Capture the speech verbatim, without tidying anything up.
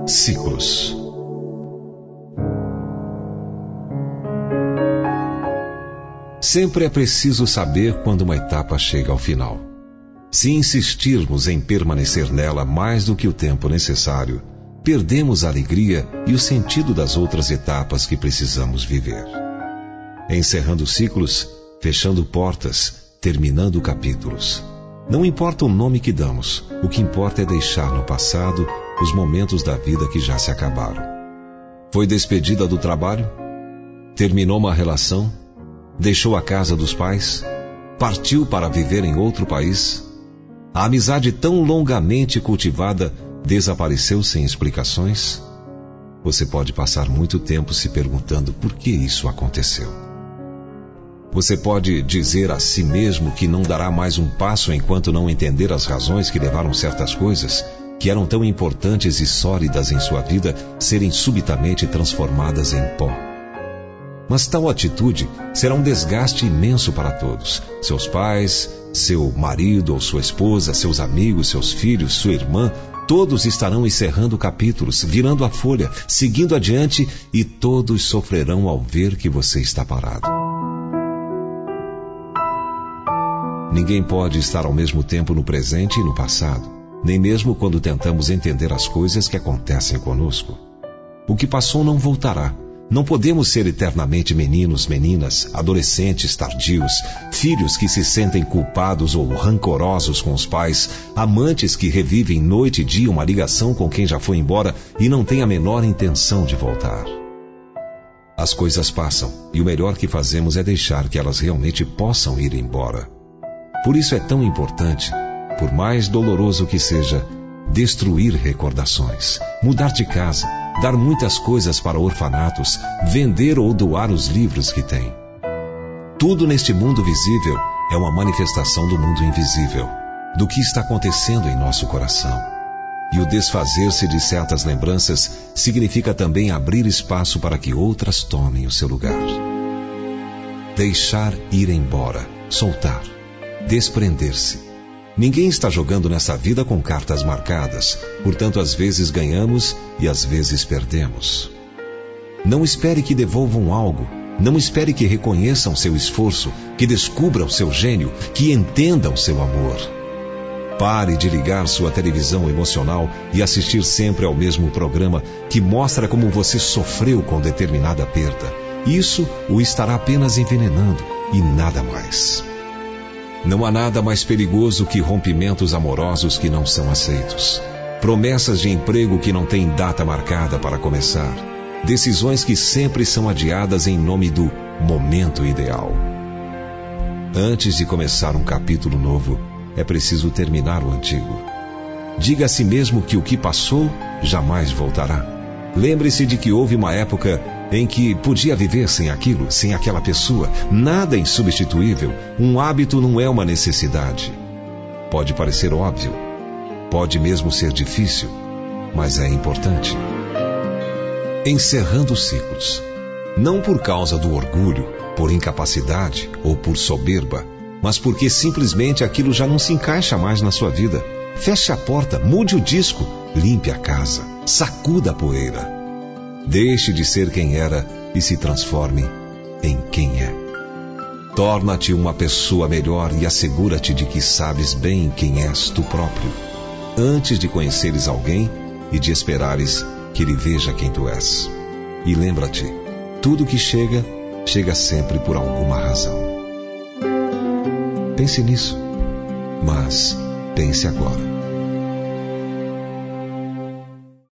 Ciclos. Sempre é preciso saber quando uma etapa chega ao final. Se insistirmos em permanecer nela mais do que o tempo necessário, perdemos a alegria e o sentido das outras etapas que precisamos viver. Encerrando ciclos, fechando portas, terminando capítulos. Não importa o nome que damos, o que importa é deixar no passado os momentos da vida que já se acabaram. Foi despedida do trabalho? Terminou uma relação? Deixou a casa dos pais? Partiu para viver em outro país? A amizade tão longamente cultivada desapareceu sem explicações? Você pode passar muito tempo se perguntando por que isso aconteceu. Você pode dizer a si mesmo que não dará mais um passo enquanto não entender as razões que levaram certas coisas, que eram tão importantes e sólidas em sua vida, serem subitamente transformadas em pó. Mas tal atitude será um desgaste imenso para todos. Seus pais, seu marido ou sua esposa, seus amigos, seus filhos, sua irmã, todos estarão encerrando capítulos, virando a folha, seguindo adiante, e todos sofrerão ao ver que você está parado. Ninguém pode estar ao mesmo tempo no presente e no passado, nem mesmo quando tentamos entender as coisas que acontecem conosco. O que passou não voltará. Não podemos ser eternamente meninos, meninas, adolescentes tardios, filhos que se sentem culpados ou rancorosos com os pais, amantes que revivem noite e dia uma ligação com quem já foi embora e não têm a menor intenção de voltar. As coisas passam e o melhor que fazemos é deixar que elas realmente possam ir embora. Por isso é tão importante, por mais doloroso que seja, destruir recordações, mudar de casa, dar muitas coisas para orfanatos, vender ou doar os livros que tem. Tudo neste mundo visível é uma manifestação do mundo invisível, do que está acontecendo em nosso coração. E o desfazer-se de certas lembranças significa também abrir espaço para que outras tomem o seu lugar. Deixar ir embora, soltar, desprender-se. Ninguém está jogando nessa vida com cartas marcadas, portanto às vezes ganhamos e às vezes perdemos. Não espere que devolvam algo, não espere que reconheçam seu esforço, que descubram seu gênio, que entendam seu amor. Pare de ligar sua televisão emocional e assistir sempre ao mesmo programa que mostra como você sofreu com determinada perda. Isso o estará apenas envenenando e nada mais. Não há nada mais perigoso que rompimentos amorosos que não são aceitos. Promessas de emprego que não têm data marcada para começar. Decisões que sempre são adiadas em nome do momento ideal. Antes de começar um capítulo novo, é preciso terminar o antigo. Diga a si mesmo que o que passou jamais voltará. Lembre-se de que houve uma época em que podia viver sem aquilo, sem aquela pessoa. Nada é insubstituível. Um hábito não é uma necessidade. Pode parecer óbvio, pode mesmo ser difícil, mas é importante. Encerrando ciclos. Não por causa do orgulho, por incapacidade ou por soberba, mas porque simplesmente aquilo já não se encaixa mais na sua vida. Feche a porta, mude o disco, limpe a casa, sacuda a poeira. Deixe de ser quem era e se transforme em quem é. Torna-te uma pessoa melhor e assegura-te de que sabes bem quem és tu próprio, antes de conheceres alguém e de esperares que ele veja quem tu és. E lembra-te, tudo que chega, chega sempre por alguma razão. Pense nisso, mas pense agora.